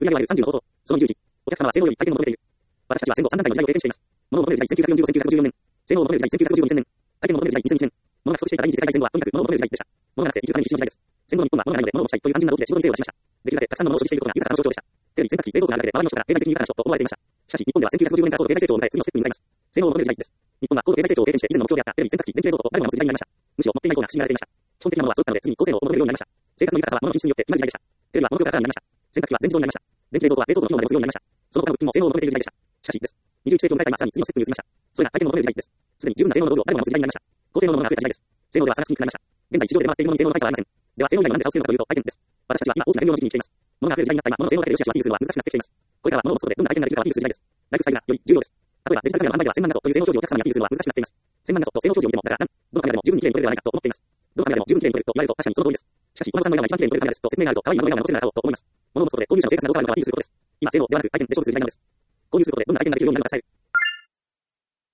売上は約30のこと。その20時、お客様は性能より体験を求めている。私たちは戦後3段階の時代を経験しています。物を求める時代1945、1954年。性能を求める時代1952年。体験を求める時代2001年。物が不足していた第二次世界大戦後はとにかく物を求める時代でした。物がなくて生きるために必死の時代です。戦後の日本は物がないので物を持ちたいという単純な動機で仕事に精を出しました。できるだけたくさんの物を所持していることが豊かさの象徴でした。テレビ、洗濯機、冷蔵庫があるだけで周りの人から経済的に豊かな人と思われていました。しかし日本では1950年から高度経済成長を迎え次のステップに向かいます。性能を求める時代です。日本は高度経済成長を経験して以前の目標であったテレビ、洗濯機、電気冷蔵庫と誰もが持つ時代になりました。むしろ持っていないような不思議が出ていました。基本的なものは揃ったので次に高性能を求めるようになりました。生活の豊かさは物の品質によって決まる時代でした。テレビはこの業界からになりました。洗濯機は全自動になりました。電気冷蔵庫は冷凍庫の機能まで持つようになりました。その他の物品も性能を求めている時代でした。しかしです。21世紀を迎えた今さらに次のステップに移りました。それが体験を求める時代です。すでに十分な性能の道具を誰もが持つ時代になりました。高性能のものが増えた時代です。性能では差がつきにくくなりました。現在市場で出回っているものに性能の大差はありません。では性能以外の何で差をつけるのかというと体験です。私たちは今大きな変容の時期に来ています。物が増える時代になった今、物の性能だけで良し悪しをアピールするのは難しくなってきています。これからは物を持つことでどんな体験ができるかをアピールする時代です。ライフスタイルがより重要です。例えばデジタルカメラの販売では1000万画素という性能表示をお客様にアピールするのは難しくなっています。1000万画素と性能表示を見ても、だからどのカメラでも十分に綺麗に撮れるではないかと思っています。どのカメラでも十分綺麗に撮れると言われると確かにその通りです。しかし、お孫さんのような一番綺麗に撮れるカメラですと説明があると可愛い孫のような残せるなと思います。物を持つことで購入者の生活がどう変わるのかをアピールすることです。今、性能ではなく体験で勝負する時代なのです。購入することでどんな体験ができるようになるのか伝える。